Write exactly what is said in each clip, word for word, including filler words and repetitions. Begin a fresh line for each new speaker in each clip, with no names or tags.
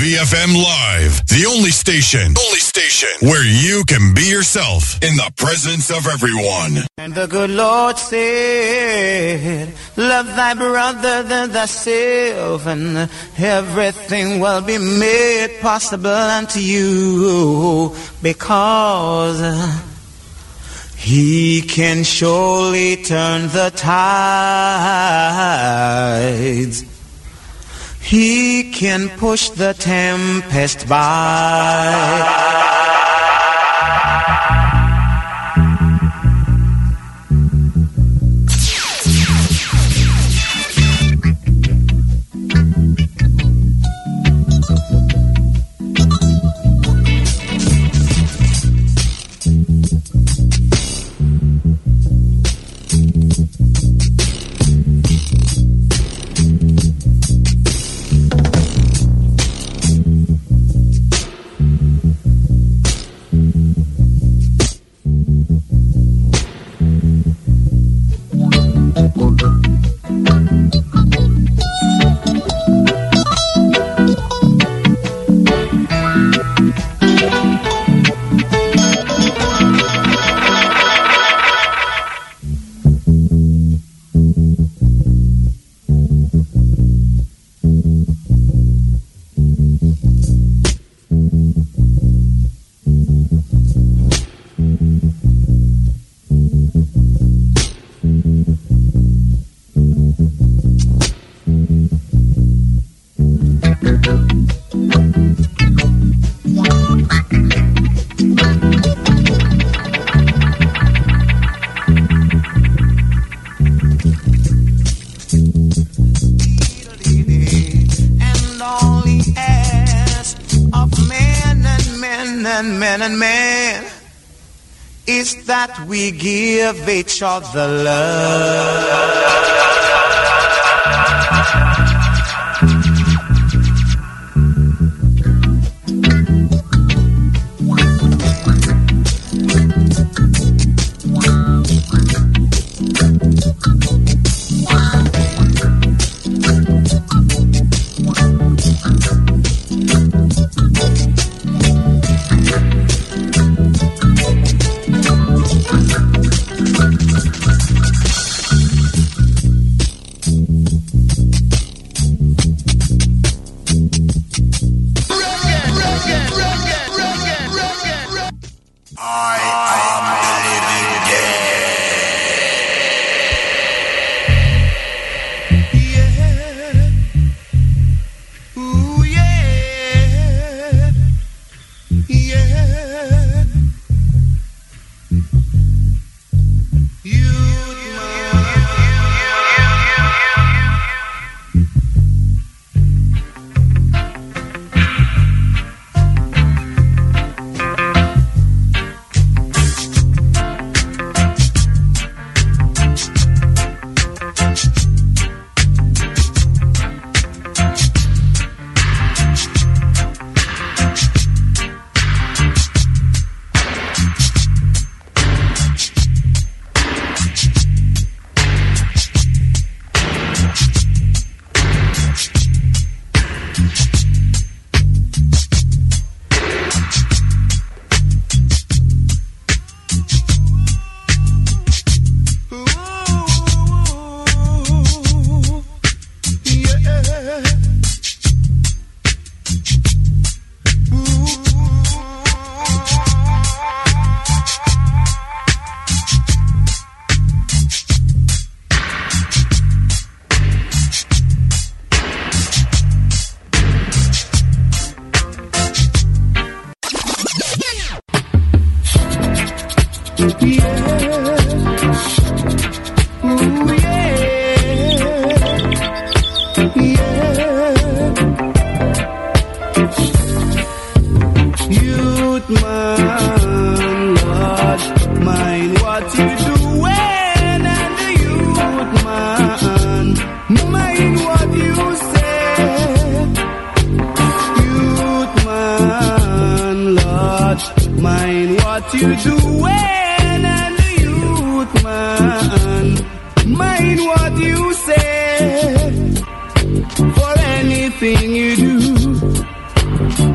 V F M Live, the only station, only station where you can be yourself in the presence of everyone.
And the good Lord said, love thy brother than thyself, and everything will be made possible unto you, because he can surely turn the tides. He can push the tempest by. That we give each other love.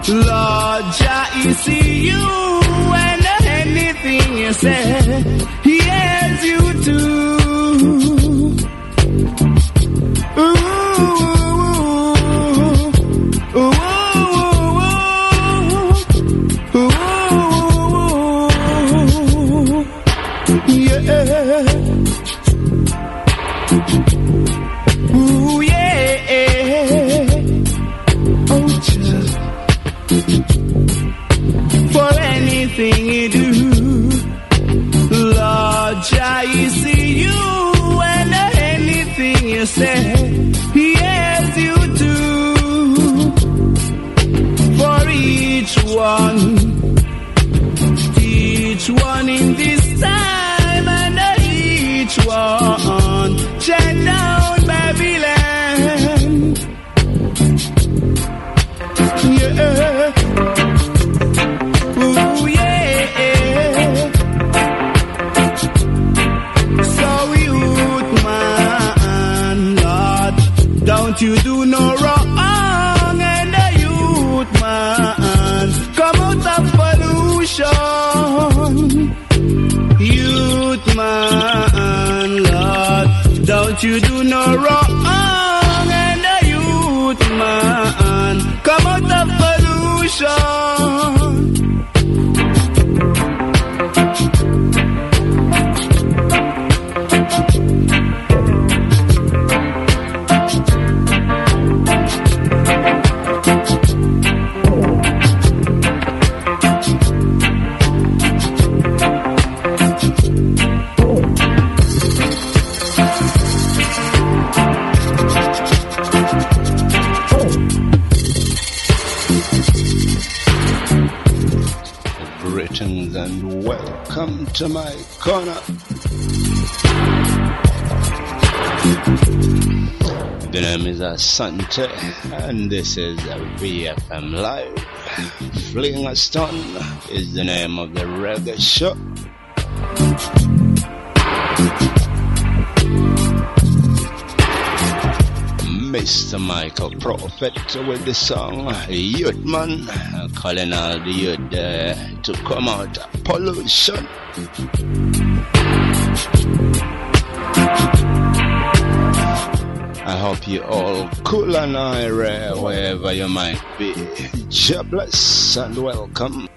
Lord Jah, He see you, and anything you say, He hears you too. Ooh, ooh, ooh, ooh, ooh, yeah. Ooh, yeah. Oh, just for anything you do, Lord Jah, He see you, and anything you say, He hears you too. For each one, each one in this time, and each one, check down Babylon. Yeah. Ooh, yeah. So youth man, Lord, don't you do no wrong, and the youth man, come out of pollution. Youth man, Lord, don't you do no wrong, and the youth man, come out of pollution.
Greetings and welcome to my corner. The name is Asante, and this is V F M Live. Fling a Stun is the name of the reggae show. Mister Michael Prophet with the song Youth Man, calling all the youth uh, to come out of pollution. I hope you all cool and irate wherever you might be. God bless and welcome.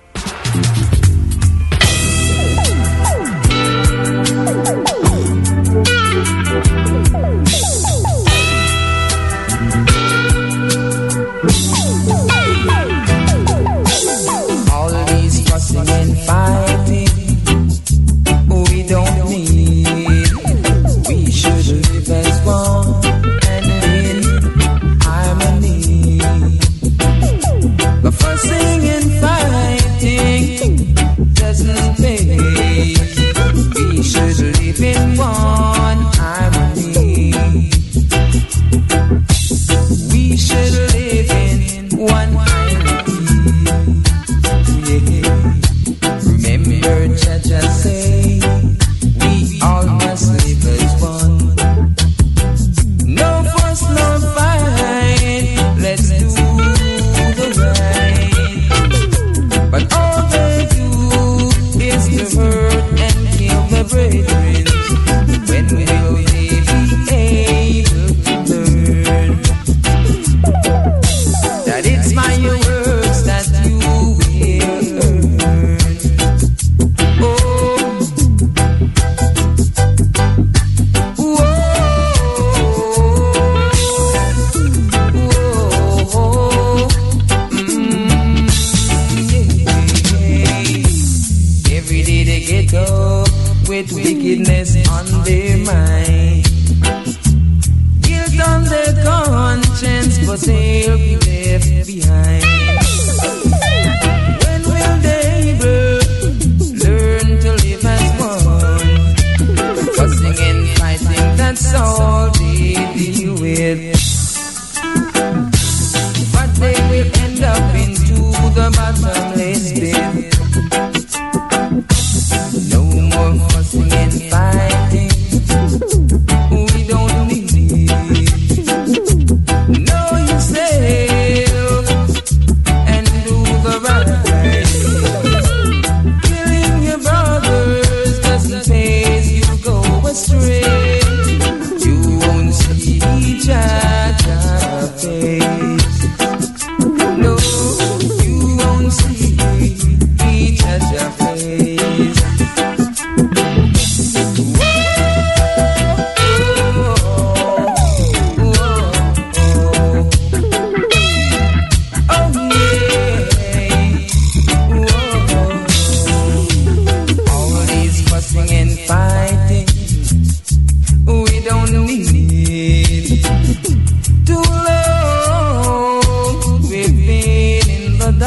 All these fussing and fighting, we don't need. We should live as one and in harmony. The fussing and fighting doesn't pay. We should live in one harmony.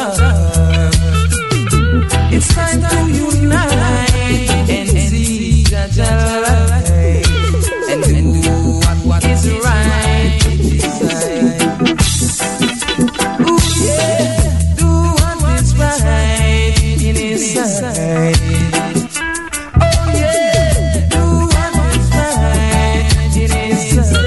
It's time to unite and see Jah light and do what is right inside. Ooh yeah, do what is right in His sight. Oh yeah, do what is right in His sight.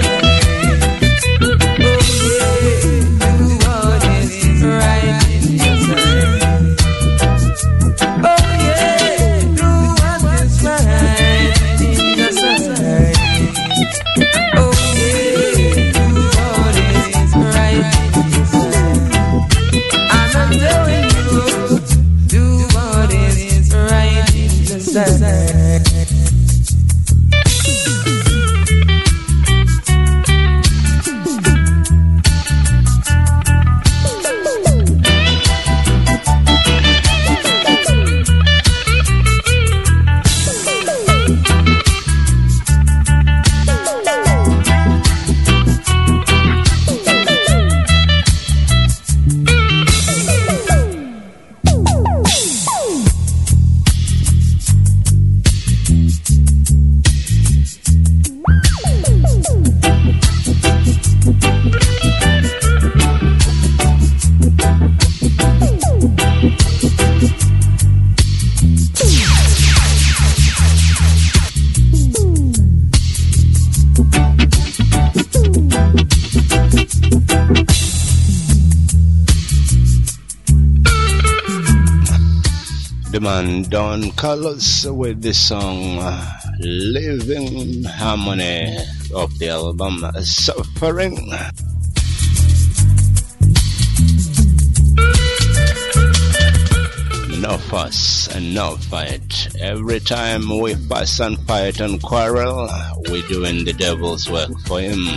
Don Carlos with the song uh, Living Harmony of the album Suffering. No fuss and no fight. Every time we fuss and fight and quarrel, we're doing the devil's work for him.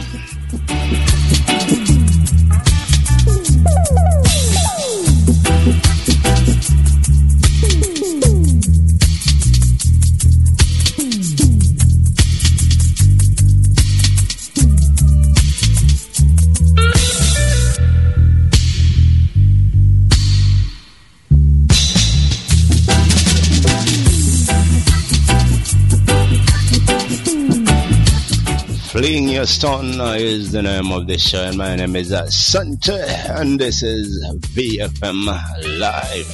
Fleeing Your Stone is the name of the show, and my name is uh, Santa, and this is V F M Live.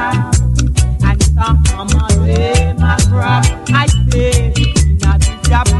I say,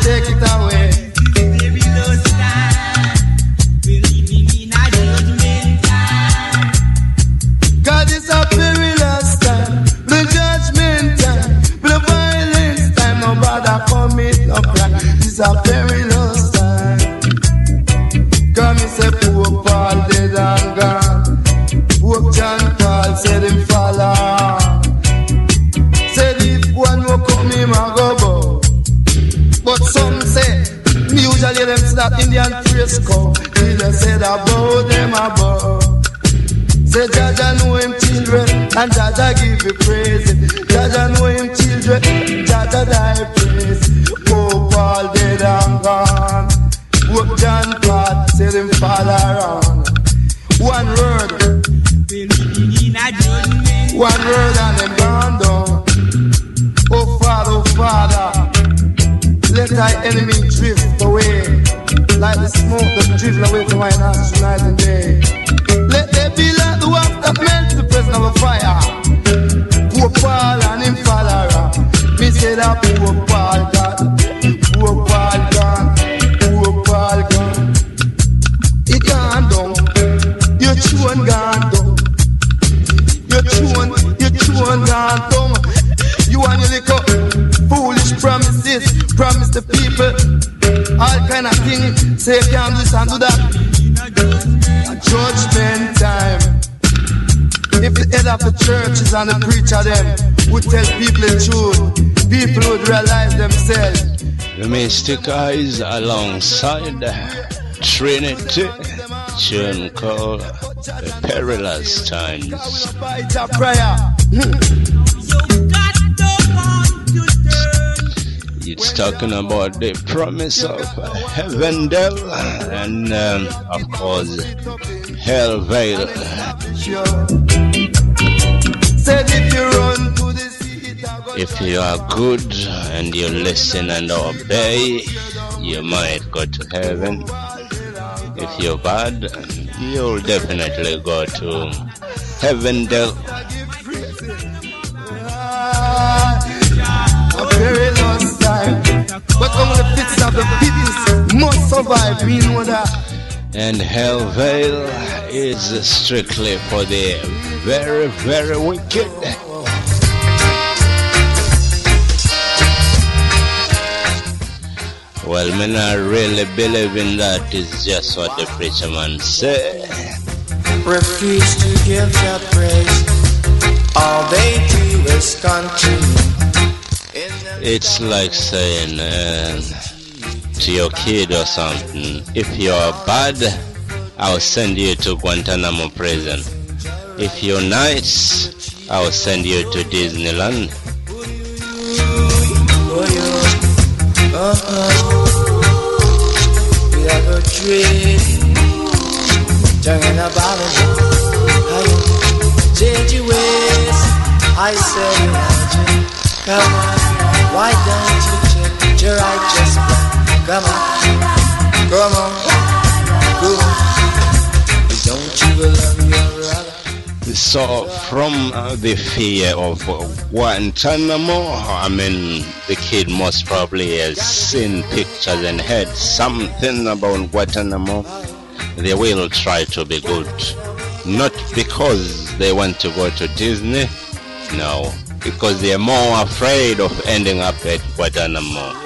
take it away.
Perilous time, we're living in a judgment time.
God is a perilous time, the judgment time, the violence time. No bother commit no crime. It's a perilous time. Come and say poor Paul dead and gone. Poor John Paul said him follow. Said if one will come him a go bow. But some say, usually them say that Indian praise come. Till they say that bow them a bow. Say Jaja know him children and Jaja give you praise. Jaja know him children, Jaja die praise. Oh Paul dead and gone. Poor John Paul said him fall around. One word,
we're living in a judgment.
one word and them gone down. Oh Father, oh Father, let thy enemy drift away, like the smoke that drift away from my nostrils night and day. Let there be like the wax that melts the presence of a fire. Poor Paul and him follower. Me say that poor Paul God, poor Paul gone, poor Paul gone. He gone down, your children gone down, your children, your children gone down. You and your little foolish promises, promise the people all kind of things. Say you can't do this and do that. A judgment time. If the head of the churches and the preacher them would tell people the truth, people would realize themselves.
The Mystic Eyes alongside Trinity, tune called The Perilous Times. It's talking about the promise of heaven, devil, and um, of course, hell veil. If you are good and you listen and obey, you might go to heaven. If you're bad, you'll definitely go to heaven, devil.
A very long time, but only the fittest of the fittest must survive. We know that.
And hell veil is strictly for the very, very wicked. Well, me not really believe in that. It's just what the preacher man say.
Refuse to give your praise. All they do is continue.
It's like saying uh, to your kid or something, if you're bad, I'll send you to Guantanamo prison. If you're nice, I'll send you to Disneyland.
We have a dream, turning about it. Change your ways, I say, come on. Why don't you check your righteous plan? Come on, come on, come on. Don't you love your brother?
So from uh, the fear of Guantanamo, I mean, the kid most probably has seen pictures and heard something about Guantanamo. They will try to be good. Not because they want to go to Disney, no. Because they're more afraid of ending up at Guantanamo.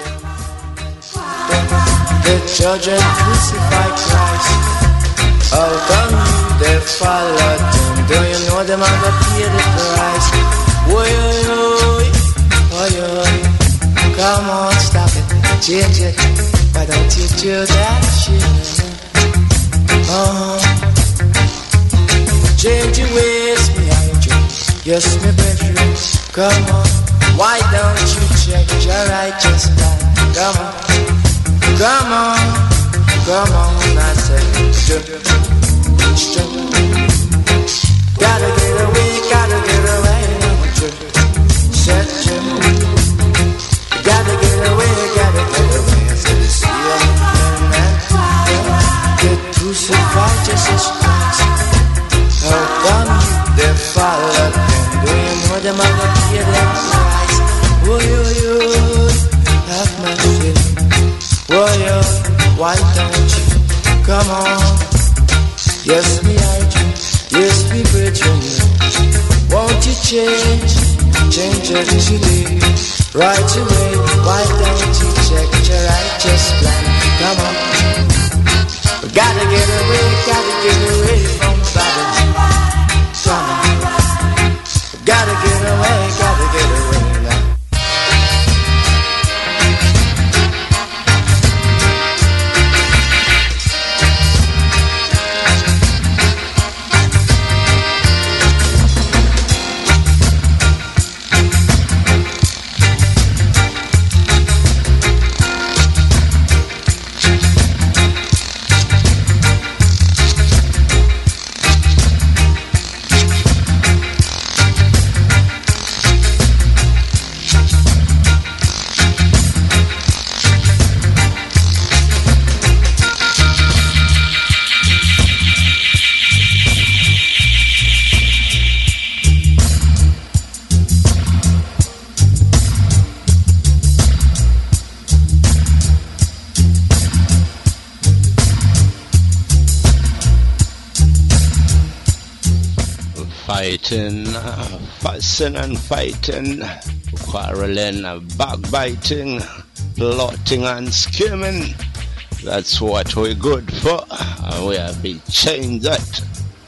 The children crucified Christ. How come you they followed him? Do you know them are gonna pay the price? Oi, oi, oi, oi. Come on, stop it, change it. Why don't you do that shit? Oh, change your ways behind you. Yes, my brethren. Come on, why don't you check your righteous life? Come on, come on, come on, I said, jump, jump. Gotta get away, gotta get away, jump, set jump. Gotta get away, gotta get away, I said, see ya, man, get crucified just as Christ. How come you they followed them? Do you know them are gonna pay their price? Oh, you, you, have mercy. Warrior, why don't you come on? Yes, we are you, yes, we brethren. Won't you change, change it today, right away? Why don't you check your righteous plan? Come on, we gotta get away, gotta get away from Babylon. Come on, we gotta get away, gotta get away now.
Fighting, uh, fussing and fighting, quarreling, uh, backbiting, plotting and scheming. That's what we're good for. Uh, we have to change that.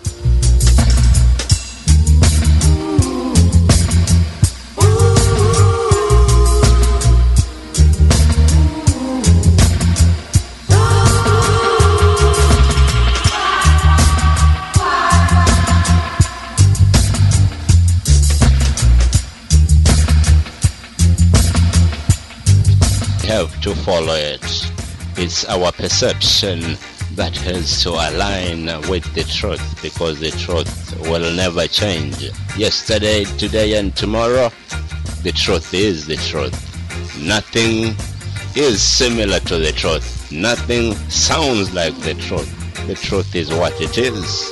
Have to follow it. It's our perception that has to align with the truth, because the truth will never change. Yesterday, today, and tomorrow, the truth is the truth. Nothing is similar to the truth. Nothing sounds like the truth. The truth is what it is.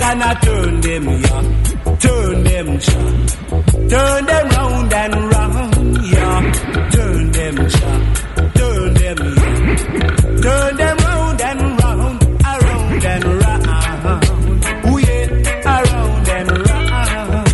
and I turn them, yeah, turn them, ja. Turn them round and round, yeah. Turn them, ja. Turn them, yeah. Turn them round and round, around and round. Ooh yeah, around and round.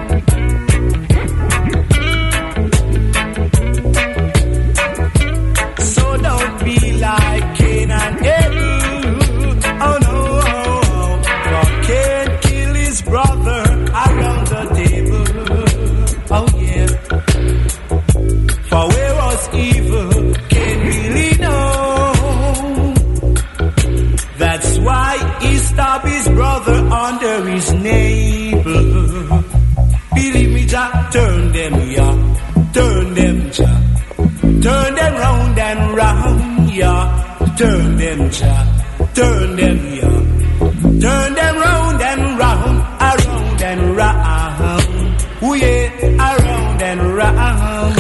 So don't be like Cain and Abel. Oh no, for Cain kill his brother around the table. Oh yeah. For where was evil, can't really know. That's why he stabbed his brother under his navel. Believe me, Jah, turn them, yeah, turn them, Jah. Turn them round and round, yeah. Turn them, Jah, turn them, yeah. Turn them round and round, around and round. Ooh yeah, around and round.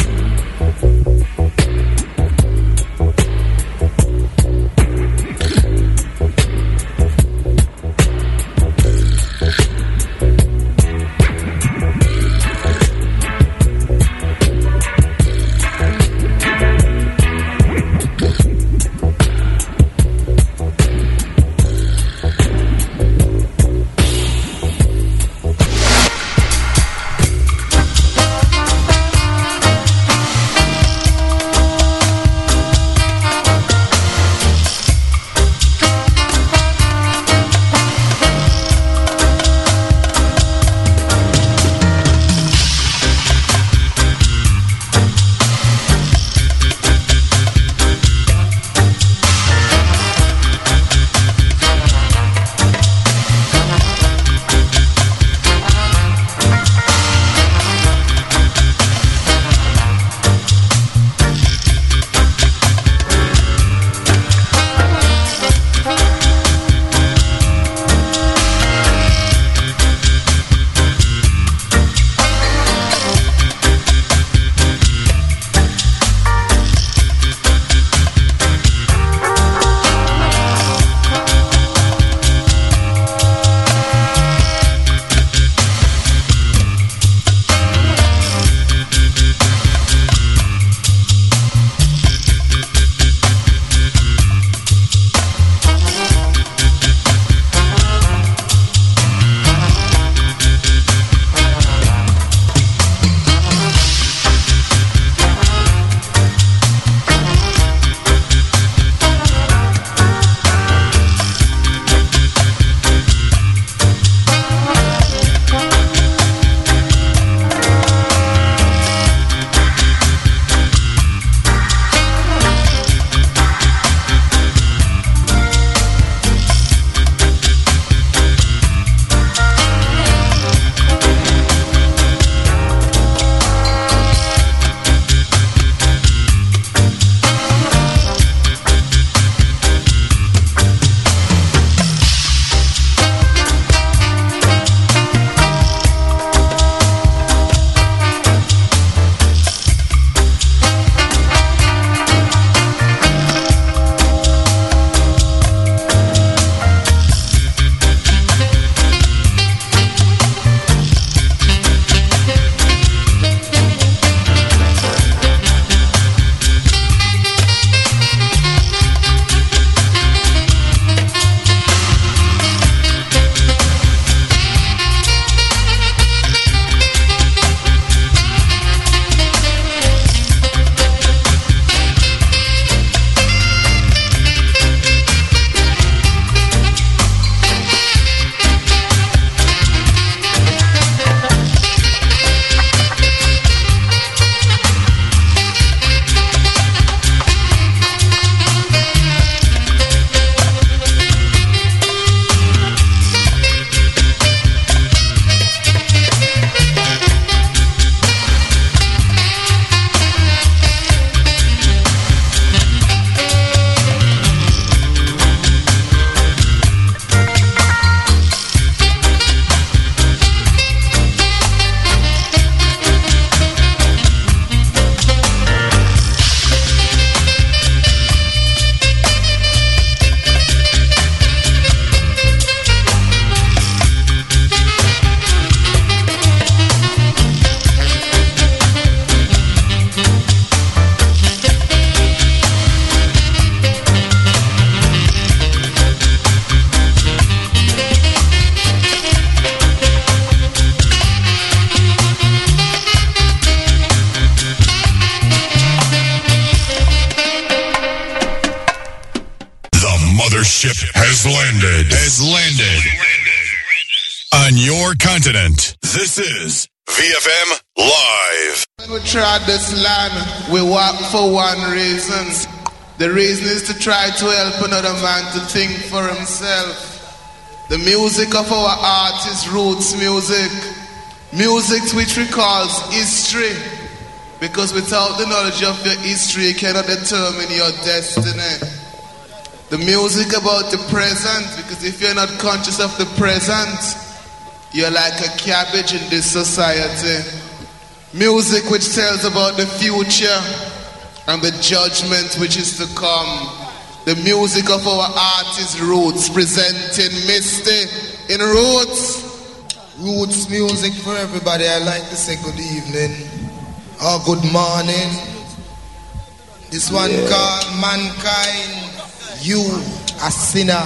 has landed on your continent. This is V F M Live.
When we trod this land, we walk for one reason. The reason is to try to help another man to think for himself. The music of our art is roots music. Music which recalls history. Because without the knowledge of your history, you cannot determine your destiny. The music about the present, because if you're not conscious of the present, you're like a cabbage in this society. Music which tells about the future and the judgment which is to come. The music of our artist Roots, presenting Misty in Roots.
Roots music for everybody. I like to say good evening or good morning. This one yeah. called Mankind, You a Sinner.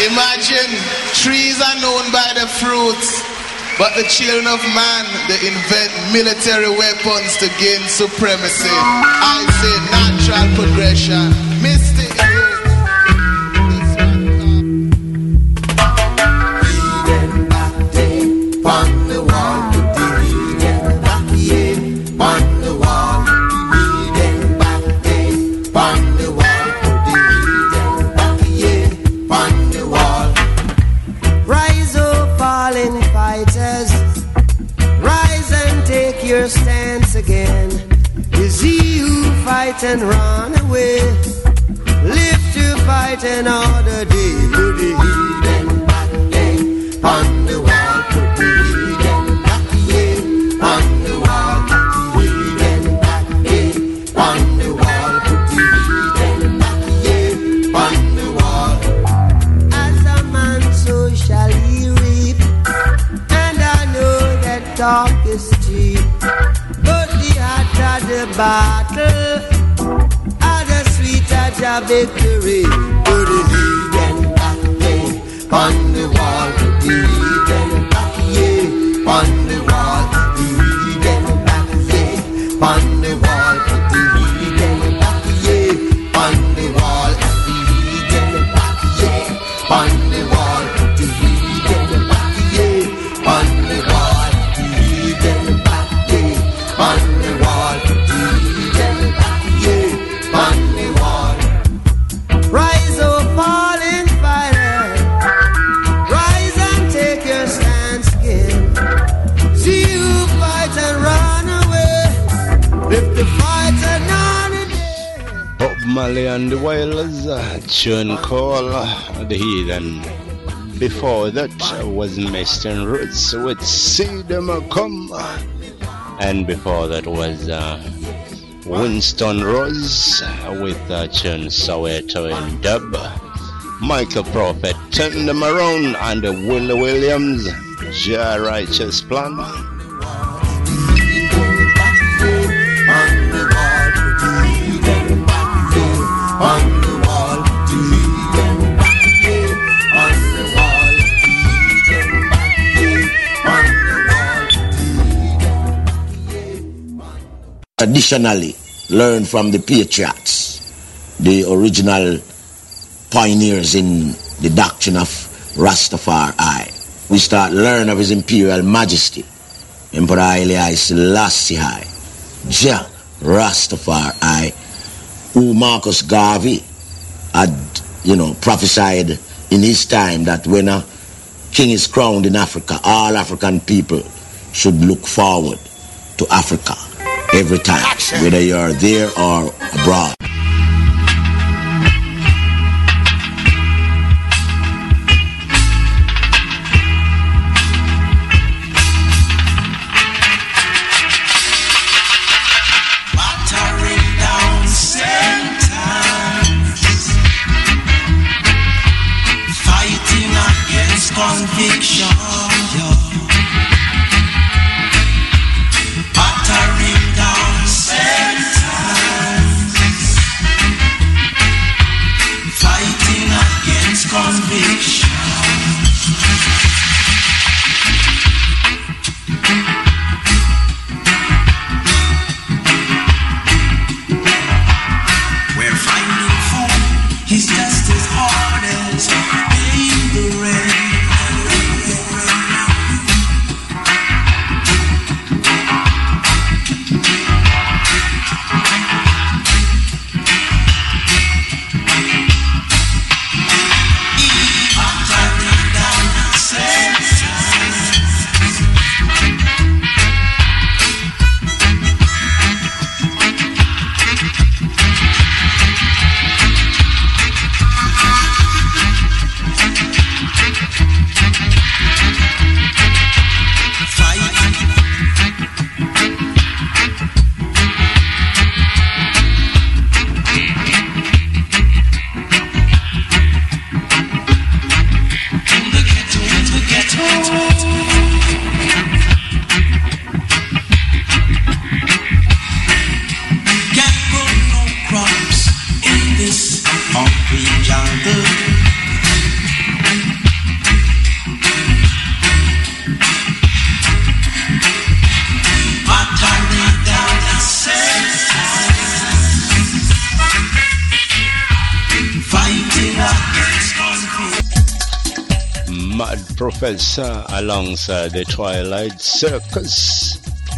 Imagine, trees are known by the fruits, but the children of man, they invent military weapons to gain supremacy. I say natural progression. Mystic.
Your stance again is he who fight and run away. Live to fight another day. Put the heathen back again on the wall. Put the heathen back again on the wall. Put the heathen back again on the wall. Put the heathen back again on the wall. As a man, so shall he reap. And I know that talk is cheap. The battle, and the sweeter the victory. Put the heathen back again on the wall. Put the heathen back again on the wall. Put the heathen back again on the wall. Put the heathen back again on the wall. Put the heathen back again on the wall. Put the heathen back again on the wall. Put the heathen back again on the wall. Rise, oh fallen fighter, rise and take your stance again. See you fight and run away. If the fight another day.
Bob Marley and the Wailers, uh, tune call uh, the Heathen. Before that was Mister Roots with See Them Come. And before that was uh, Winston Rose with uh, tune Soweto in dub. Michael Prophet, Turn Them Around, and uh, Willie Williams, Jah Righteous Plan.
Traditionally learn from the patriots, the original pioneers in the doctrine of Rastafari. We start learn of His Imperial Majesty, Emperor Haile Selassie I, Jah Rastafari, who Marcus Garvey had, you know, prophesied in his time that when a king is crowned in Africa, all African people should look forward to Africa every time, whether you're there or abroad.
Conviction, yeah. Battering down sentence, fighting against conviction. We're finding food, he's just as hard as paying the rent.
Mad Professor alongside the Twilight Circus.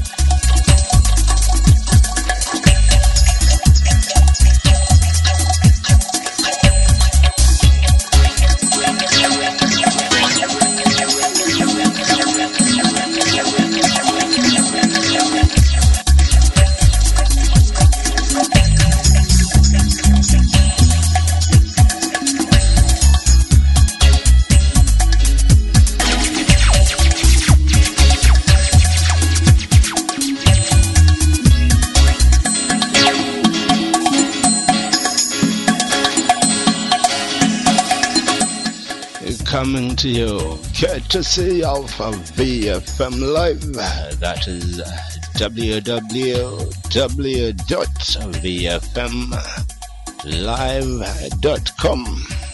Coming to you, courtesy of V F M Live. That is w w w dot v f m live dot com.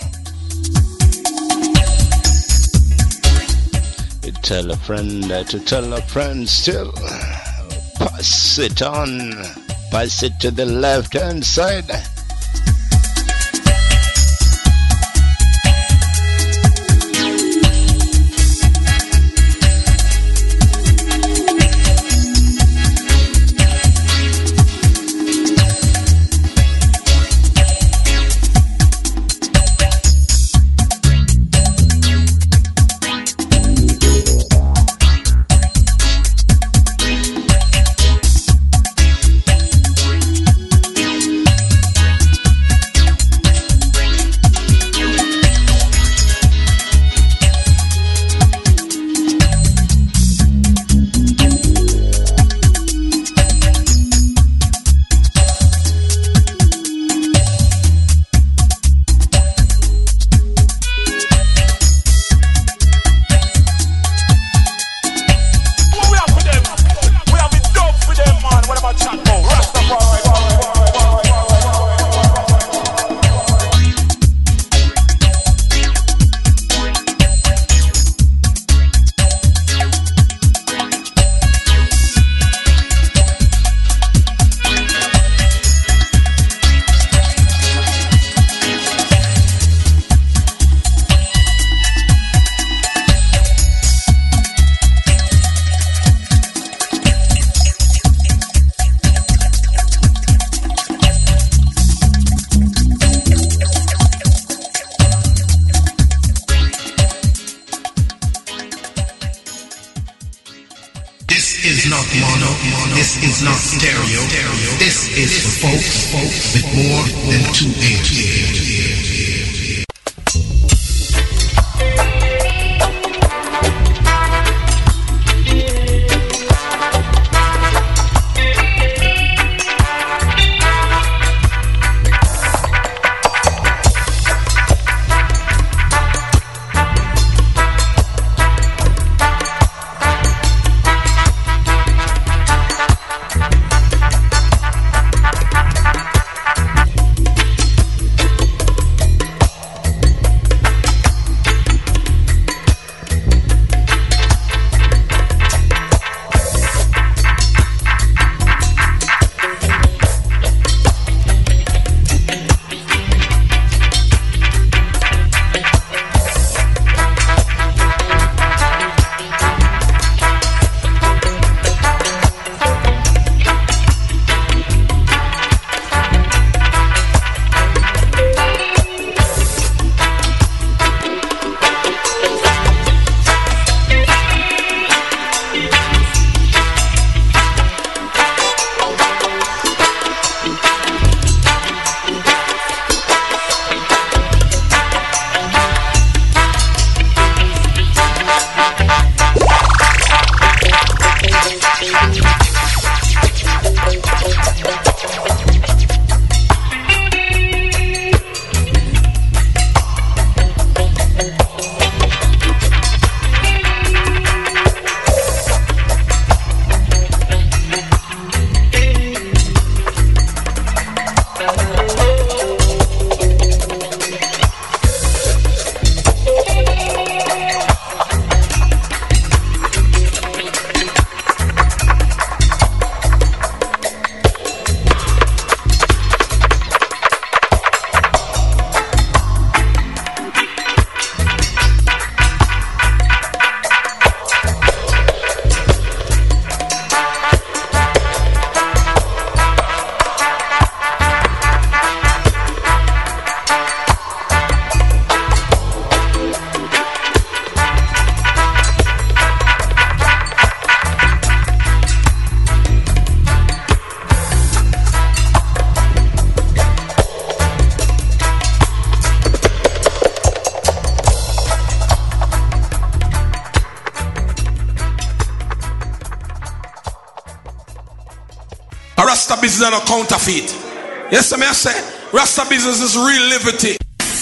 Tell a friend to tell a friend still. Pass it on. Pass it to the left hand side.
This is not stereo. This is for folks with more than two ears.
Rasta business and a counterfeit. Yes, I may say, Rasta business is real liberty.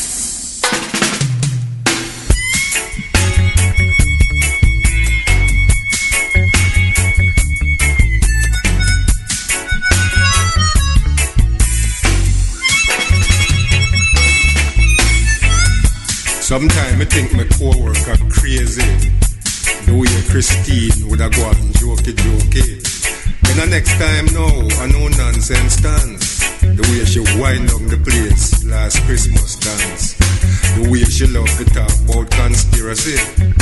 Sometimes I think my co-worker crazy. The way Christine would have go out and jokey jokey. Then the next time now, I no nonsense dance. The way she wind up the place last Christmas dance. The way she love to talk about conspiracy.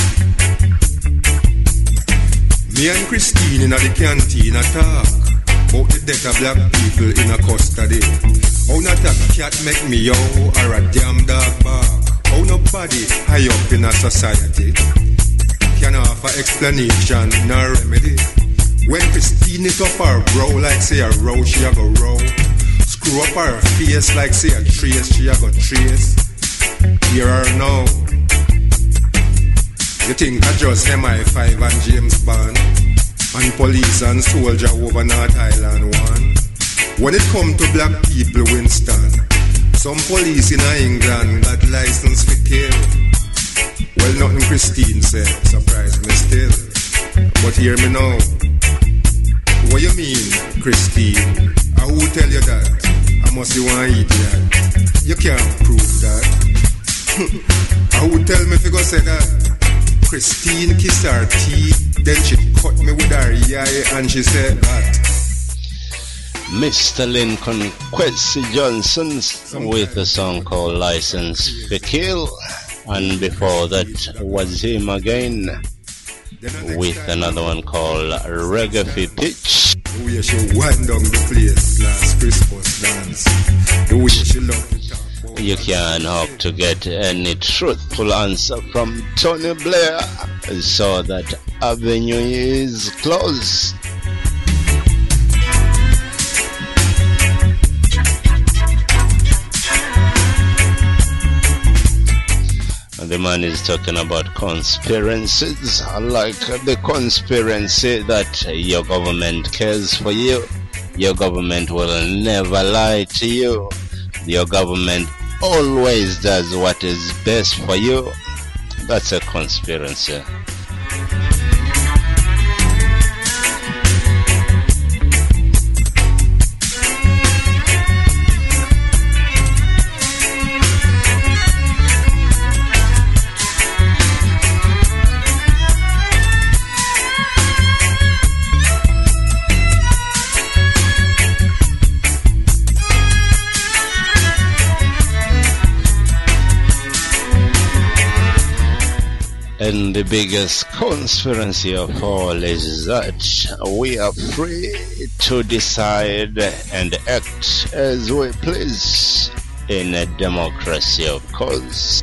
Me and Christine in the canteen a talk about the death of black people in a custody. How not a cat make me yo or a damn dog bark. How nobody high up in a society can offer explanation nor remedy. When Christine it up her brow like say a row, she a go row. Screw up her face like say a trace, she a go trace. Hear her now. You think I just M I five and James Bond and police and soldier over North Island one. When it come to black people, Winston, some police in England got license for kill. Well, nothing Christine said, surprise me still. But hear me now. What you mean, Christine? I will tell you that. I must be one idiot. You can't prove that. I would tell me if you go say that. Christine kissed her teeth, then she cut me with her eye and she said that.
Mister Lincoln Quincy Johnson with a song called License for Kill, and before that was him again with another one called Reggae for Pitch.
The way she wind down the place last Christmas dance. The way she loved to talk about.
You can hope to get any truthful answer from Tony Blair, so that avenue is closed. The man is talking about conspiracies, like the conspiracy that your government cares for you. Your government will never lie to you. Your government always does what is best for you. That's a conspiracy. And the biggest conspiracy of all is that we are free to decide and act as we please in a democracy, of course.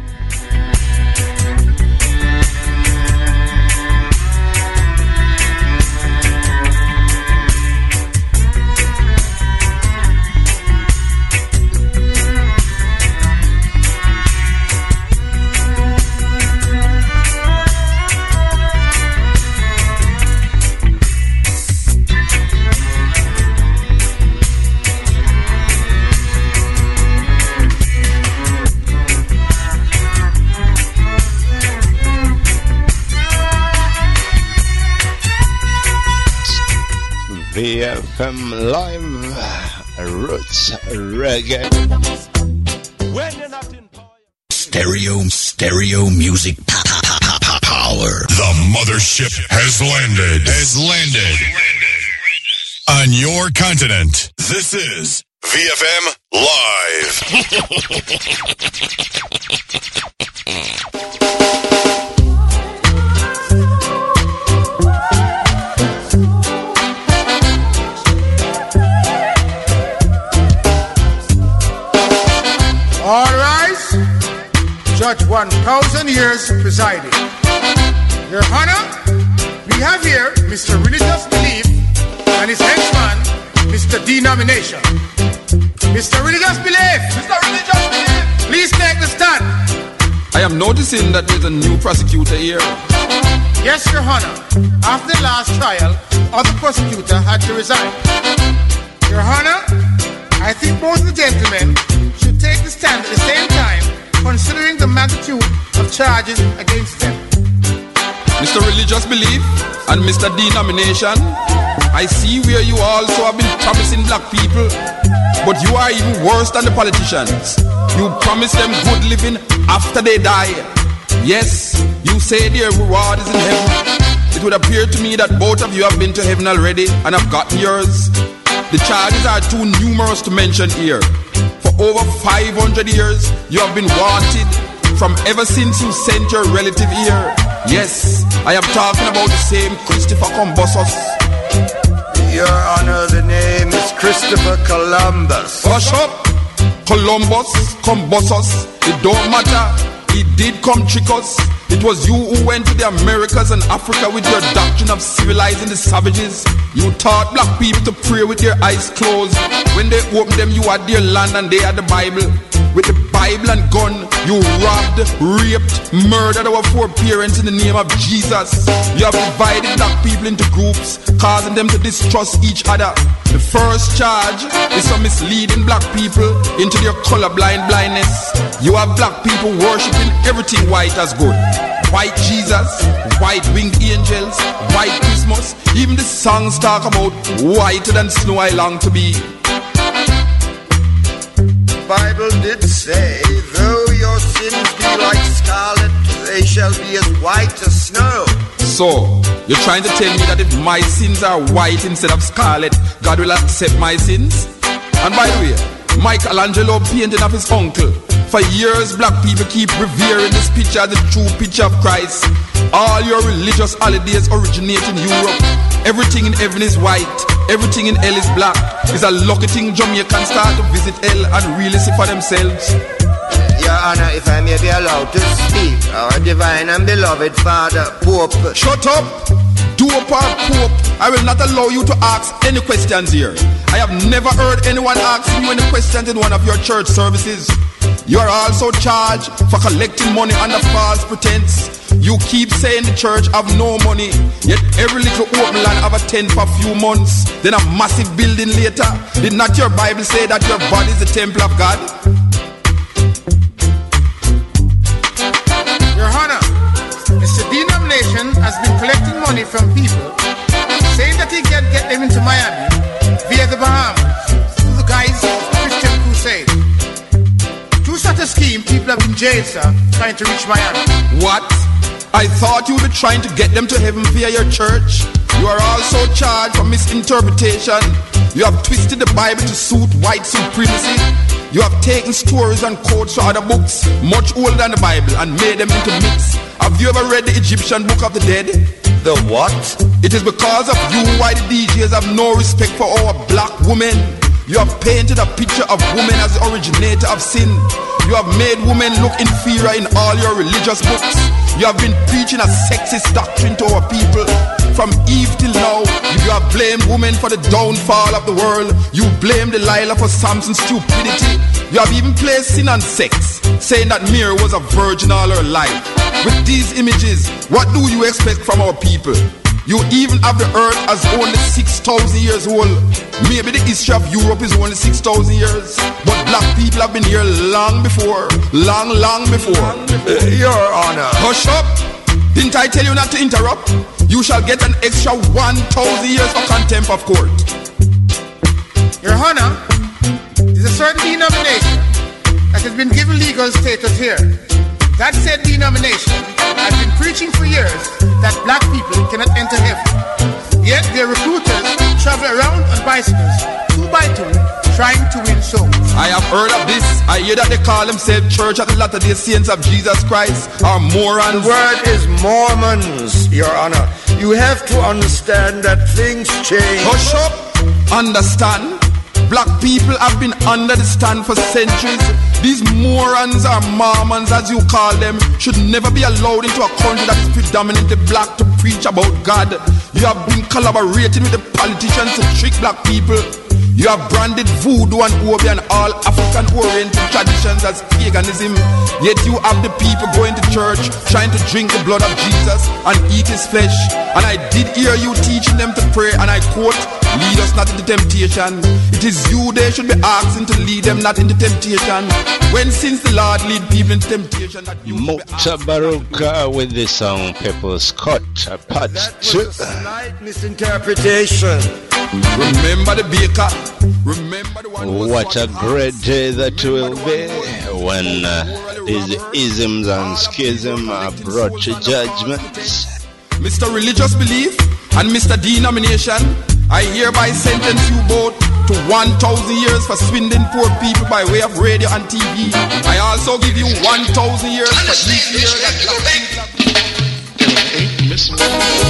V F M Live, Roots Reggae.
Stereo, stereo music power. The mothership has landed. Has landed. On your continent. This is V F M Live.
All rise. Judge one thousand years presiding. Your Honor, we have here Mister Religious Belief and his henchman, Mister Denomination. Mister Religious Belief. Mister Religious Belief. Please take the stand.
I am noticing that there's a new prosecutor here.
Yes, Your Honor. After the last trial, other prosecutor had to resign. Your Honor, I think both of the gentlemen should take the stand at the same time, considering the magnitude of charges against them.
Mister Religious Belief and Mister Denomination, I see where you also have been promising black people, but you are even worse than the politicians. You promise them good living after they die. Yes, you say their reward is in heaven. It would appear to me that both of you have been to heaven already and have gotten yours. The charges are too numerous to mention here. For over five hundred years, you have been wanted from ever since you sent your relative here. Yes, I am talking about the same Christopher Columbus.
Your Honor, the name is Christopher Columbus.
Hush up! Columbus, Columbus, it don't matter. He did come trick us. It was you who went to the Americas and Africa with your doctrine of civilizing the savages. You taught black people to pray with their eyes closed. When they opened them, you had their land and they had the Bible. With the Bible and gun, you robbed, raped, murdered our foreparents in the name of Jesus. You have divided black people into groups, causing them to distrust each other. The first charge is for misleading black people into their colorblind blindness. You have black people worshipping everything white as good. White Jesus, white winged angels, white Christmas. Even the songs talk about whiter than snow I long to be.
Bible did say, though your sins be like scarlet, they shall be as white as snow.
So, you're trying to tell me that if my sins are white instead of scarlet, God will accept my sins? And by the way, Michelangelo painted of his uncle. For years, black people keep revering this picture as the true picture of Christ. All your religious holidays originate in Europe. Everything in heaven is white. Everything in hell is black. It's a lucky thing Jamaicans start to visit hell and really see for themselves.
Your Honor, if I may be allowed to speak, our divine and beloved Father, Pope.
Shut up! Dope or Pope, I will not allow you to ask any questions here. I have never heard anyone asking you any questions in one of your church services. You are also charged for collecting money under false pretense. You keep saying the church have no money, yet every little open land have a tent for a few months, then a massive building later. Did not your Bible say that your body is the temple of God?
Your Honor, Mister Denomination has been collecting money from people, saying that he can get them into Miami via the Bahamas through the guise of Christian Crusade. Through such a scheme, people have been jailed, sir, trying to reach Miami.
What? I thought you were trying to get them to heaven via your church. You are also charged for misinterpretation. You have twisted the Bible to suit white supremacy. You have taken stories and quotes from other books, much older than the Bible, and made them into myths. Have you ever read the Egyptian Book of the Dead?
The what?
It is because of you why the D Js have no respect for our black women. You have painted a picture of women as the originator of sin. You have made women look inferior in all your religious books. You have been preaching a sexist doctrine to our people. From Eve till now, you have blamed women for the downfall of the world. You blame Delilah for Samson's stupidity. You have even placed sin and sex, saying that Mary was a virgin all her life. With these images, what do you expect from our people? You even have the earth as only six thousand years old. Maybe the history of Europe is only six thousand years. But black people have been here long before. Long, long before.
Uh, Your Honor.
Hush up. Didn't I tell you not to interrupt? You shall get an extra one thousand years for contempt of court.
Your Honor, there's a certain denomination that has been given legal status here. That said denomination has been preaching for years that black people cannot enter heaven. Yet their recruiters travel around on bicycles, two by two, trying to win souls.
I have heard of this. I hear that they call themselves Church of the Latter-day Saints of Jesus Christ, or morons.
The word is Mormons, Your Honor. You have to understand that things change.
Hush up. Understand? Black people have been under the stand for centuries. These morons or Mormons, as you call them, should never be allowed into a country that is predominantly black to preach about God. You have been collaborating with the politicians to trick black people. You have branded voodoo and obi and all African oriented traditions as paganism. Yet you have the people going to church, trying to drink the blood of Jesus and eat his flesh. And I did hear you teaching them to pray, and I quote, lead us not into temptation. It is you they should be asking to lead them not into temptation. When since the Lord lead people into temptation, that you
Mukta Baruka with the song People's Cut Part two.
Slight misinterpretation.
Remember the baker. Remember the one.
What a great day that will be when uh, these isms and schisms are brought to judgment.
Mister Religious Belief and Mister Denomination, I hereby sentence you both to one thousand years for swindling poor people by way of radio and T V. I also give you one thousand years for each year that black people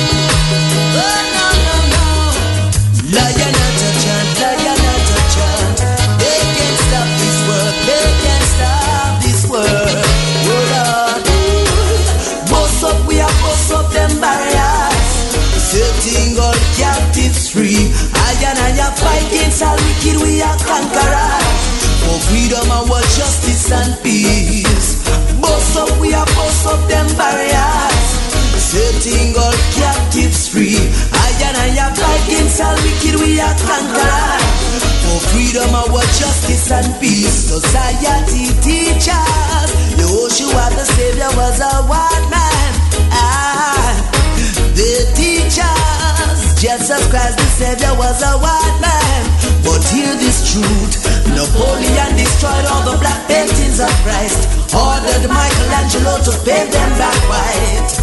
Lion at a chant, lion at a chant. They can't stop this work, they can't stop this work. Hold on. Boss up, we are boss up them barriers. Setting all captives free. I and I are fight against all wicked, we are conquerors. For freedom, our justice and peace. Boss up, we are boss up them barriers. Setting all captives free. I and I are fight against all wicked, we are conquerors. For freedom, our justice and peace. Society teachers, Yehoshua the Savior was a white man. Ah, the teachers, Jesus Christ the Savior was a white man. But hear this truth, Napoleon destroyed all the black paintings of Christ. Ordered Michelangelo to paint them black white.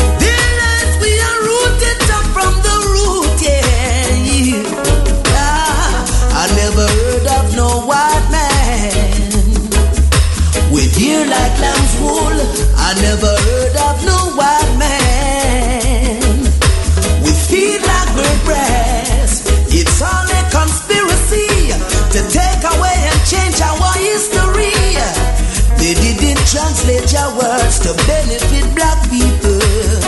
We are rooted up from the root, yeah. Ah, I never heard of no white man with hair like lamb's wool. I never heard of no white man with feet like bird breast. It's all a conspiracy to take away and change our history. They didn't translate your words to benefit black people.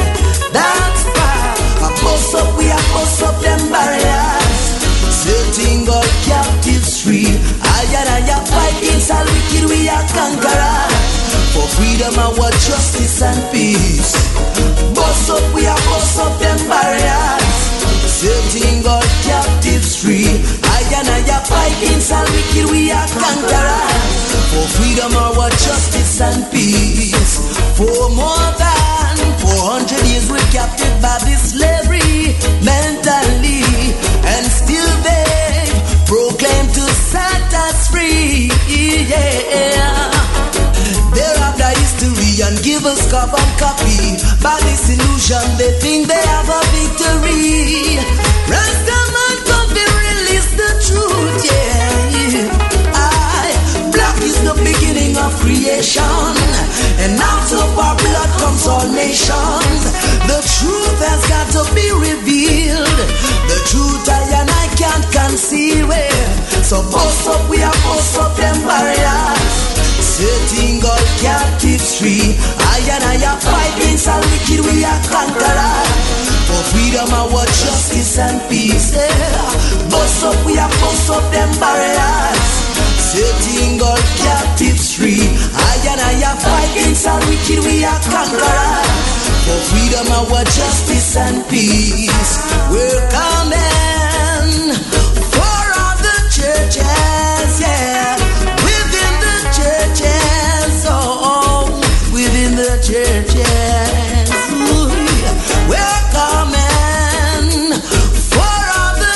That's why I boss up, we are boss up them barriers. Setting all captives free. I and I are fighting all wicked, we are conquerors. For freedom, our justice and peace. Boss up, we are boss up them barriers. Setting all captives free. I and I are fighting all wicked, we are conquerors. For freedom, our justice and peace. For more than four hundred years we're captive by this slavery mentally, and still they proclaim to set us free. Yeah, they're after history and give us carbon copy. By this illusion they think they have a victory. Rastaman come to release the truth. Yeah, I black is the beginning of creation, and out of our blood comes all nations. The truth has got to be revealed. The truth I and I can't conceal it. So boss up, we are boss up them barriers. Setting all captives free. I and I are fighting all wicked, we are conquerors. For freedom, our justice and peace. Yeah. Boss up, we are boss up them barriers. Setting all captives free. I and I are fighting all wicked, we are conquerors. For freedom, our justice and peace. We're coming for all the churches, yeah. Within the churches, oh, within the churches. Ooh, yeah. We're coming for all the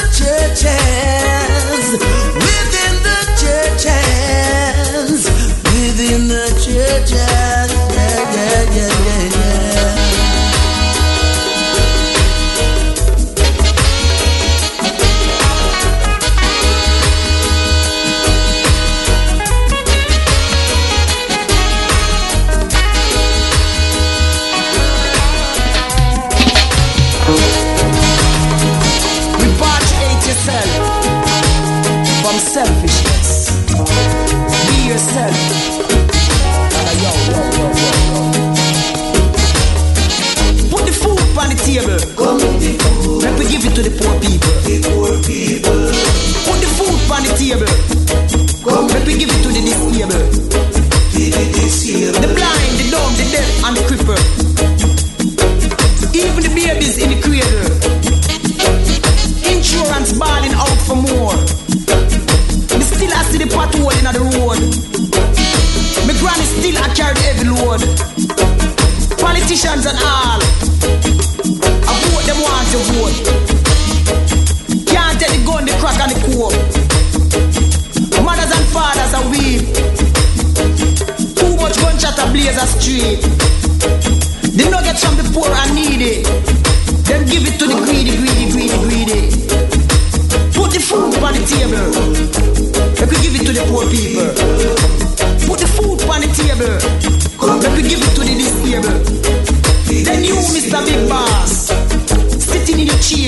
churches. Within the churches. Within the churches. Yeah, yeah, yeah, yeah, yeah.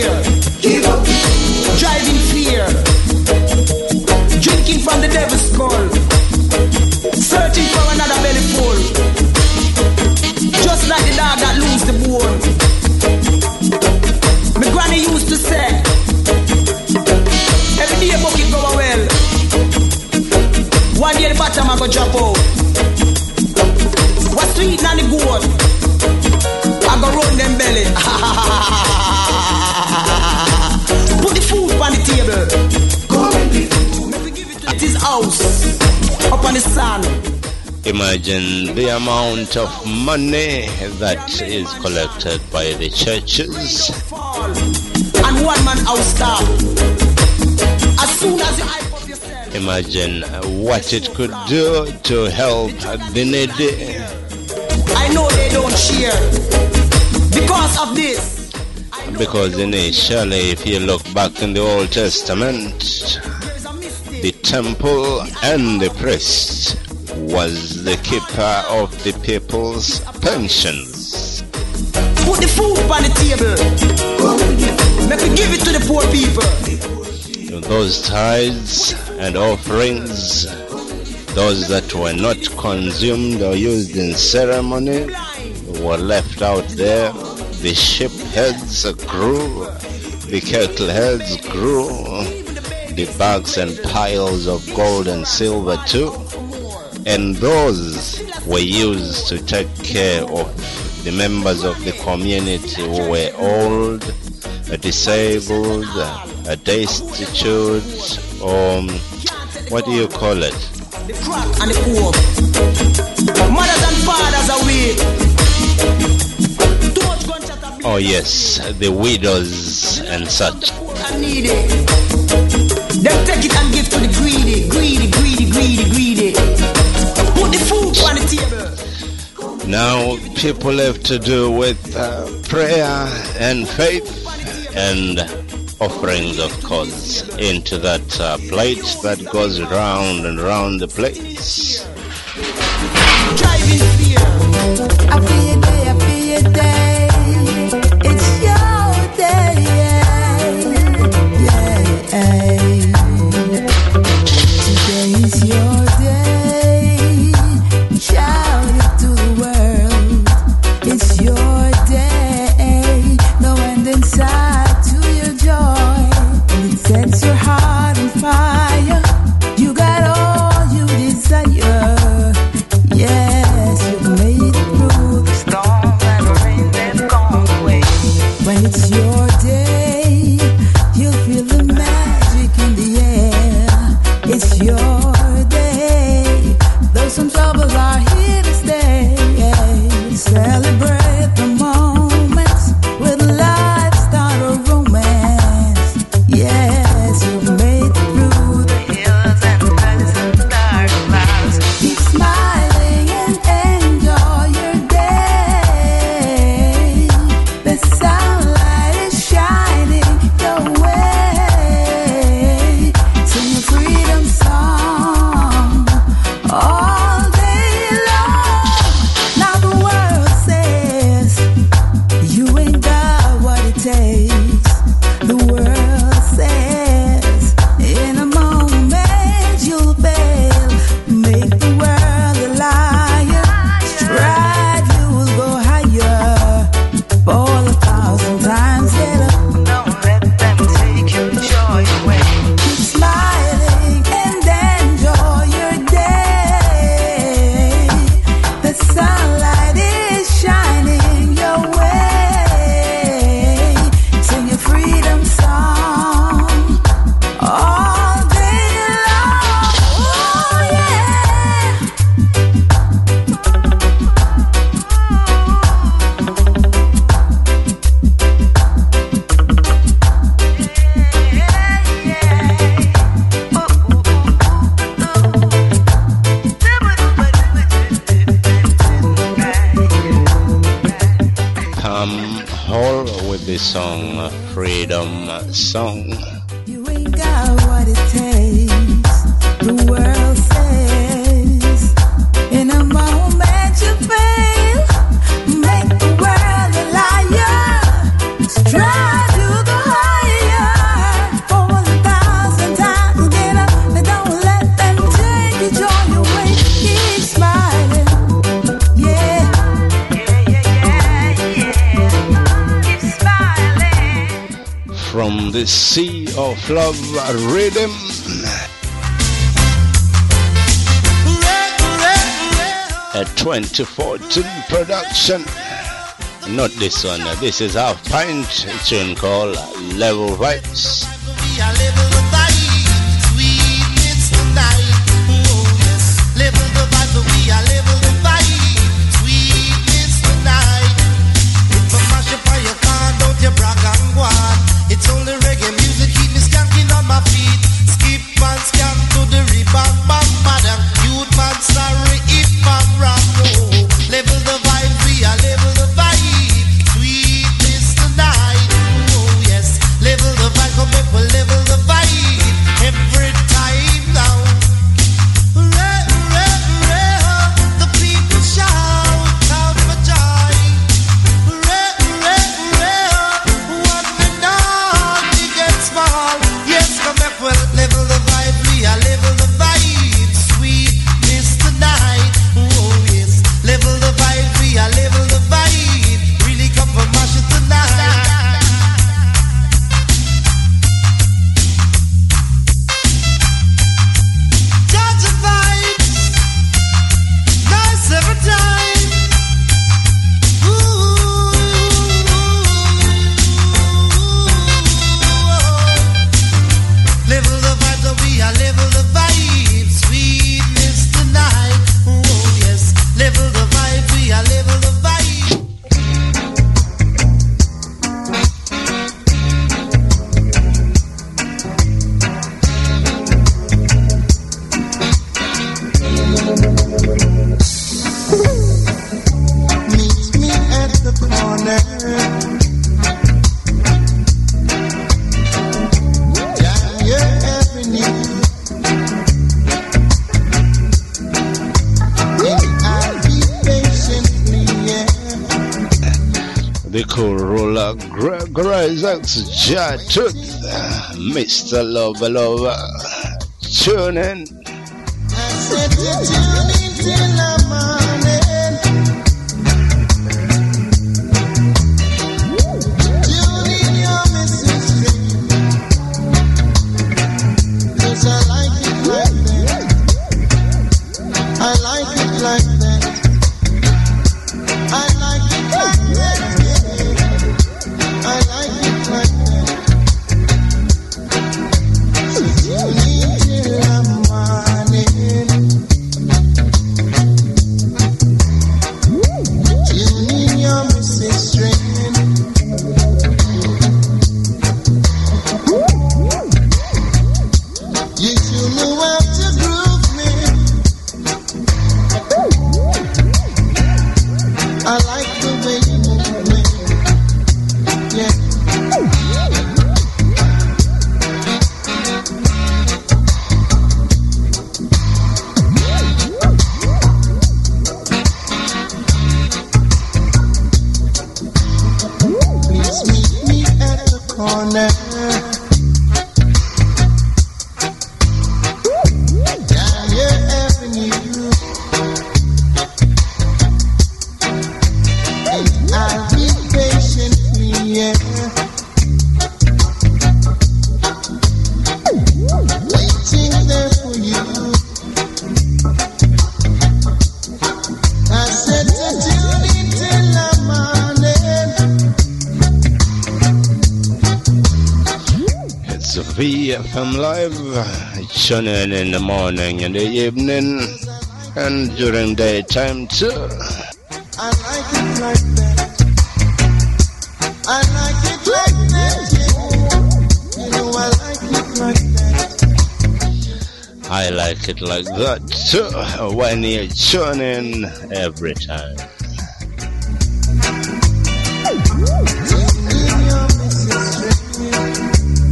fear. Give up. Driving fear. Drinking from the devil's skull. Searching for another belly full. Just like the dog that lose the bone. My granny used to say, every day a bucket go well. One day the bottom I go drop out. What's to eat on the goat? I go run them belly. Put the food on the table. At his house, up on the sun.
Imagine the amount of money that is collected by the churches.
And one man outstar. As soon as you hype up yourself.
Imagine what it could do to help the needy.
I know they don't share because of this.
Because initially, if you look back in the Old Testament, the temple and the priest was the keeper of the people's pensions.
Put the food on the table. Let me give it to the poor people.
Those tithes and offerings, those that were not consumed or used in ceremony, were left out there. The sheep heads grew, the cattle heads grew, the bags and piles of gold and silver too. And those were used to take care of the members of the community who were old, disabled, destitute, or what do you call it?
The crack and the poor. Mothers and fathers are weak.
Oh yes, the widows and such.
And needy. Them take it and give to the greedy, greedy, greedy, greedy, greedy. Put the food on the table.
Now people have to do with uh, prayer and faith and offerings, of course, into that uh, plate that goes round and round the place.
Driving fear.
I feel your day, I feel your day. It's your day, yeah, yeah. Today is your day. Shout it to the world. It's your day. No end inside to your joy. And it sets your heart on fire. You got all you desire. Yes, you've made it through the storm and the rain that's gone away. When it's your day, you'll feel the magic in the air. It's your day. Though some troubles are here to stay, celebrate the moments with life, start a romance. Yes, you've made it through the hills and the valleys and the dark clouds. Keep smiling and enjoy your day. The sunlight is shining your way. Sing a freedom song all day long. Now the world says you ain't got what it takes. The world says in a moment you'll fail. Make the world a liar. Strive, you will go higher. Fall a thousand times, get up. Don't let them take your joy away. Keep smiling and enjoy your day. The sunlight is shining your way. Sing your freedom song all day long. Oh yeah.
Come whole with the song Freedom Song.
You ain't got what it takes. The world says in a moment you fail. Make the world a liar. Strive to go higher.
from the Sea of Love Rhythm. A twenty fourteen production. Not this one. This is Half Pint. A tune called Level Vibes.
It's only reggae music, keep me skanking on my feet. Skip and scan to the rebound, bang, madam. Youth man, sorry if I'm wrong, no. Level the vibe, we are level the vibe. Sweetness tonight, oh yes. Level the vibe, come back, we level the vibe. Every time now. Hooray, hooray, hooray, the people shout, shout for joy. Hooray, hooray, hooray, what we know, big and small. Yes, come back, well, level the vibe, we are level the vibe. Sweetness tonight, oh yes. Level the vibe, we are level the vibe. Really come from mash it tonight. Judge the vibes, nice every time. Ooh. Level the vibes, oh, we are level the vibe. Sweetness tonight, oh yes. Level the vibe, we are level the vibe. Meet me at the corner. Down your avenue. And I'll be patiently, yeah.
The Corolla Gregorizax Jatut, Mister Lover Lover, tune in.
I said to tune in till the morning. Tune in your message stream. 'Cause I like it like that. I like it like that. I like it like that. Yeah. I like it like that. So tune in till the morning. Tune in your message string. You should know how to groove me. I like the way you move me. Yeah. Please meet me at the corner. Down your avenue. And I'll be patiently, yeah. Waiting there for you. I said to tune in till the morning.
It's V F M Live, tuning in the morning, in the evening, and during daytime too.
I like it like that. I like it like that, yeah. You know I like it like that.
I like it like that too, when you tune in every time.
Tune in your message string.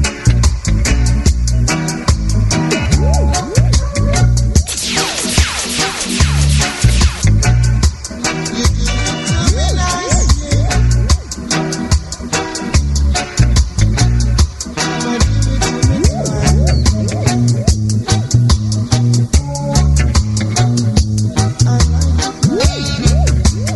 You do it to me nicely. I'ma do it to me twice. I like it.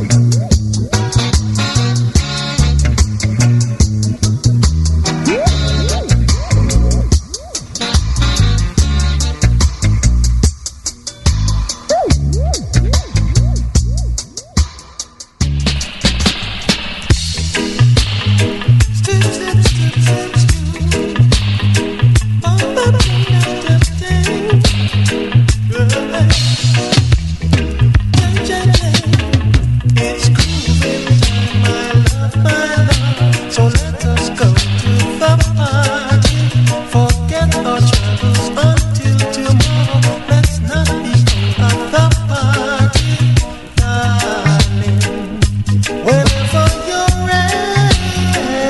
So let us go to the party. Forget our troubles until tomorrow. Let's not be at the party, darling. Whenever you're ready,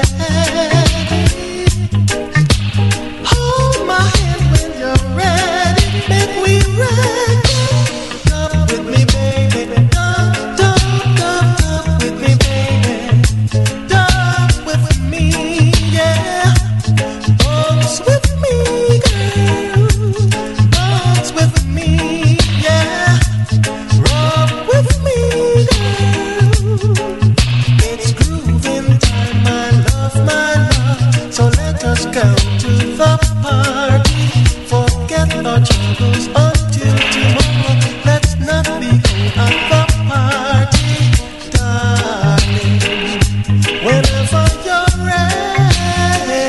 hold my hand when you're ready. Make we ready. Come with me, baby. Come, come, come, come with me, baby. Come with me, yeah. Bounce with me, girl. Bounce with me, yeah. Rock with me, girl. It's grooving time, my love, my love. So let us go to the party. Forget our troubles until tomorrow. Let's not be at the party, darling. Whenever you're ready,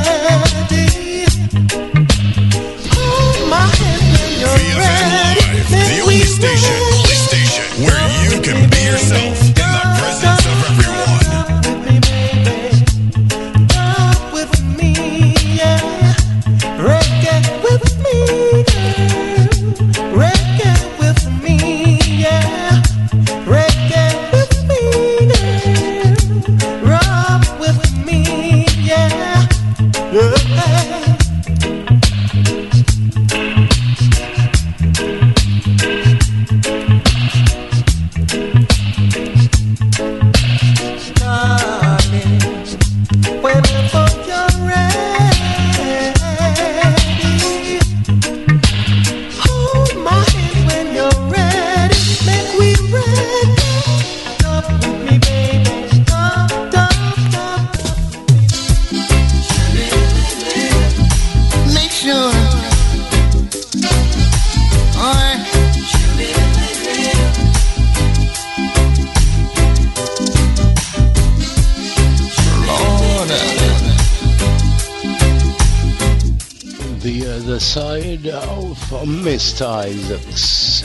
hold my hand when you're ready.
The only station, only station where you can be yourself in the presence of everyone.
Come with me, yeah. Reggae with me, girl. Reggae with me, yeah. Reggae with me, girl. Rock with me, yeah. Yeah. Darling, whenever you're ready, hold my hand when you're ready. Make we ready. Come with me, baby. Come, come, come.
Make sure. Alright. Lord.
The other side of Mister Isaacs.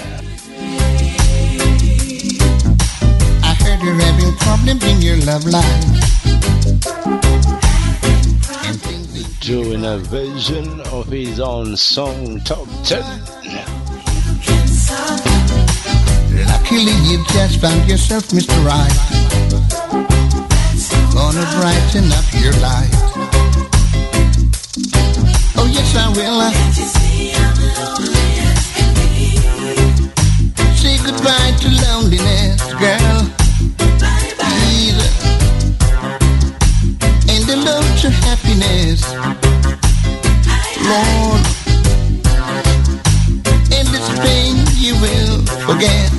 I heard you're having problems in your love life.
Doing a version of his own song, Top ten.
Luckily you've just found yourself Mister Right. Gonna brighten up your life. Oh yes I will. Say goodbye to loneliness, girl. Please. And the love to happiness, Lord. And this pain you will forget.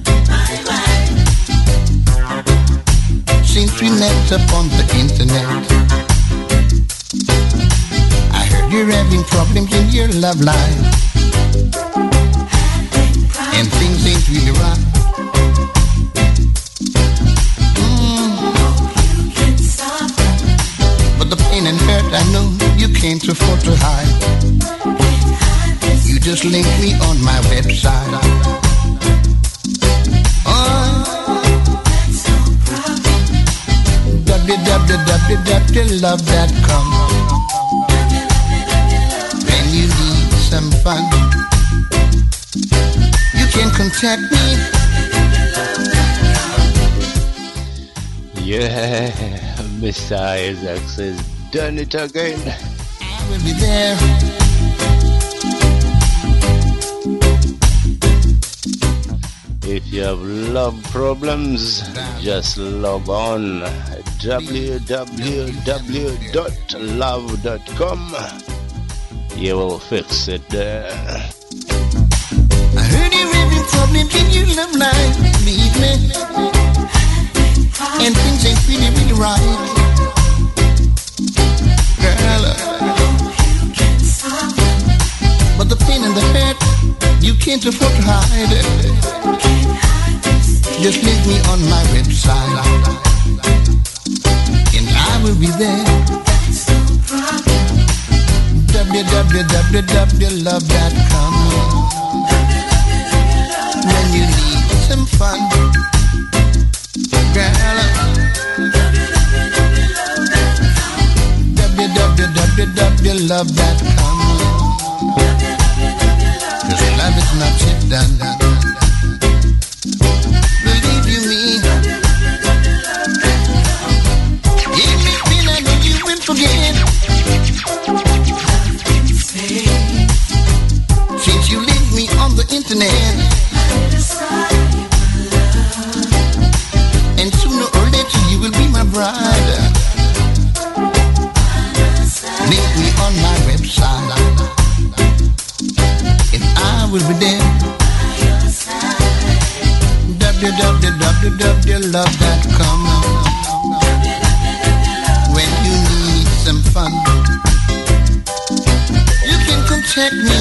Since we met upon the internet, I heard you're having problems in your love life, and things ain't really right. Mm. But the pain and hurt I know you can't afford to hide. You just link me on my website. w w w dot love dot com. When you need some fun, you can contact me.
Yeah, Mister Isaacs has done it again.
I will be there.
If you have love problems, just log on w w w dot love dot com. You will fix it there.
I heard you're having problems in your love life, believe me. And things ain't really, really right. Girl, but the pain and the hurt, you can't afford to hide it. Just link me on my website, and I will be there. w w w dot love dot com. When you need some fun, girl, w w love dot com. Cause love is not yet done. Believe you me. Give me pin and then you will forget. Since you linked me on the internet, and sooner or later you will be my bride. Link me on my website, and I will be there. w w w dot love dot com. When you need some fun, you can contact me.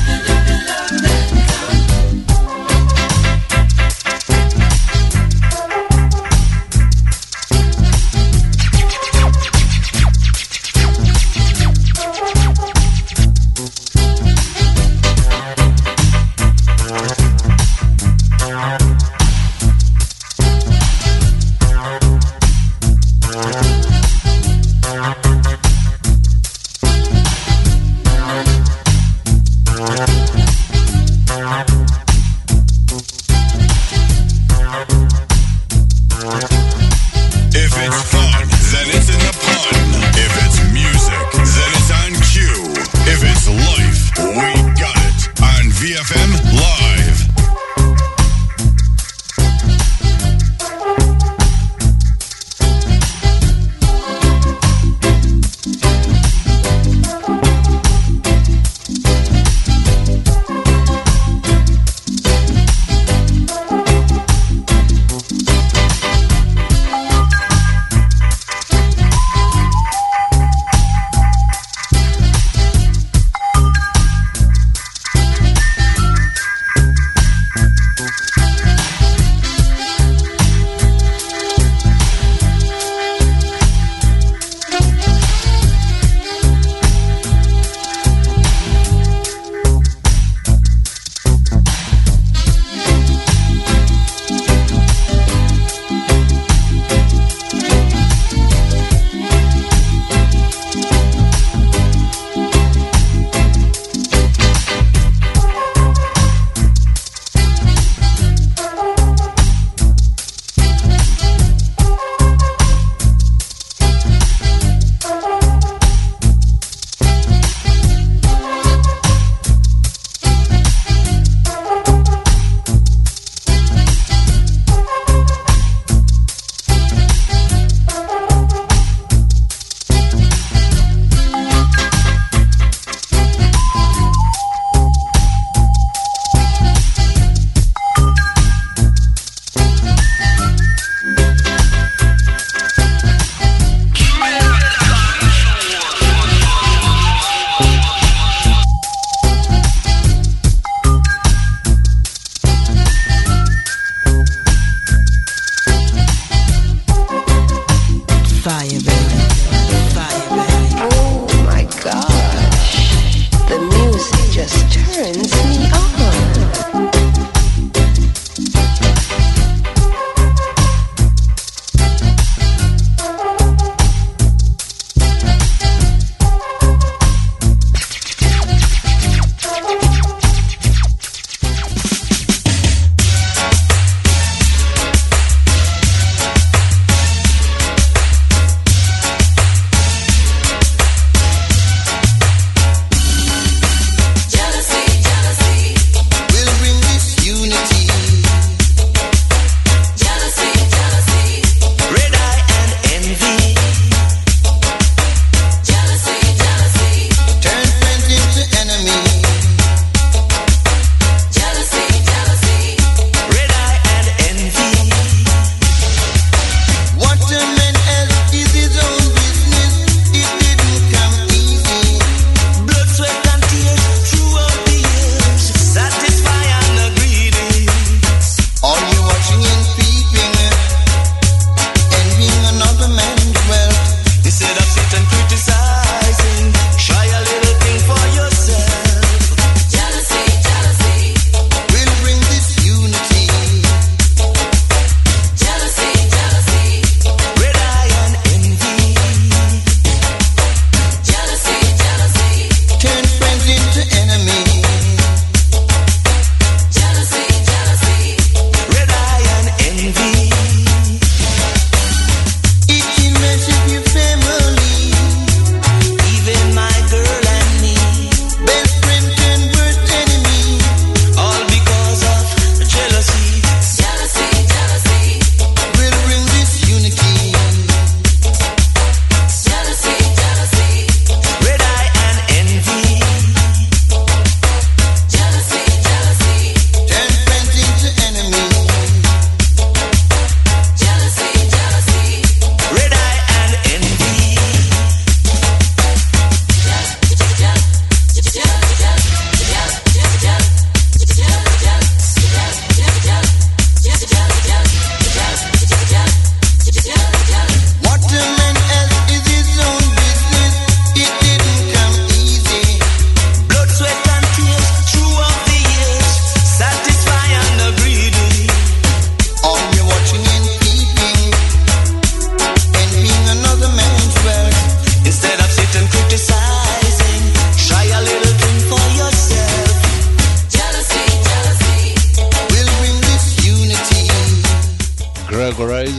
If it's fun, then it's in the pun. If it's music, then it's on cue. If it's life, we got it on V F M Live.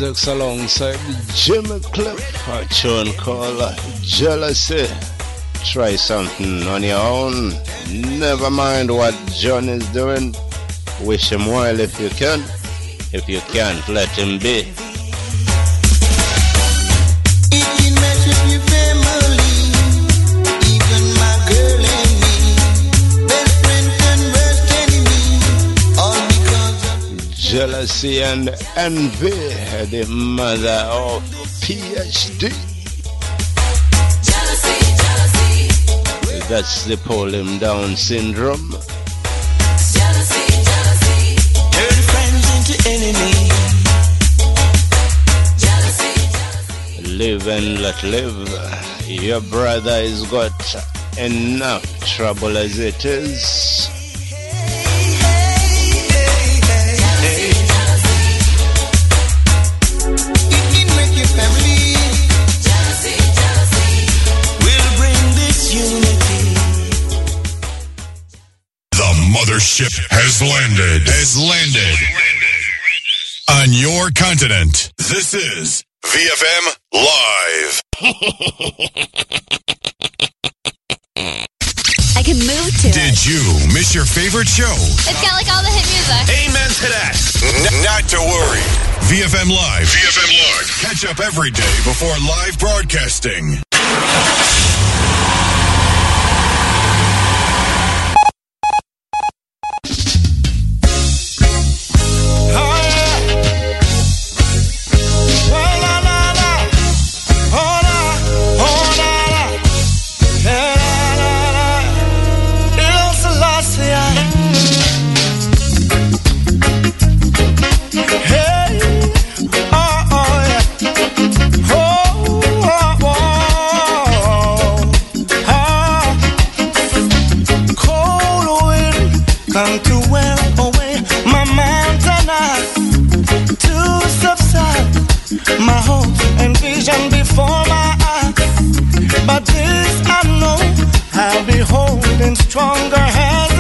Isaacs alongside Jimmy Cliff, a tune called Jealousy. Try something on your own. Never mind what John is doing. Wish him well if you can. If you can't, let him be. Jealousy and envy, the mother of P H D. Jealousy, jealousy. That's the pull him down syndrome. Jealousy, jealousy. Turn friends into enemies. Jealousy, jealousy. Live and let live. Your brother has got enough trouble as it is.
Mothership has landed. Has landed on your continent. This is V F M Live.
I can move to
Did
it.
you miss your favorite show?
It's got like all the hit music.
Amen to that. N- not to worry. V F M Live. V F M Live. Catch up every day before live broadcasting.
Come to wear away my mountain to subside my hopes and vision before my eyes. But this I know, I'll be holding stronger hands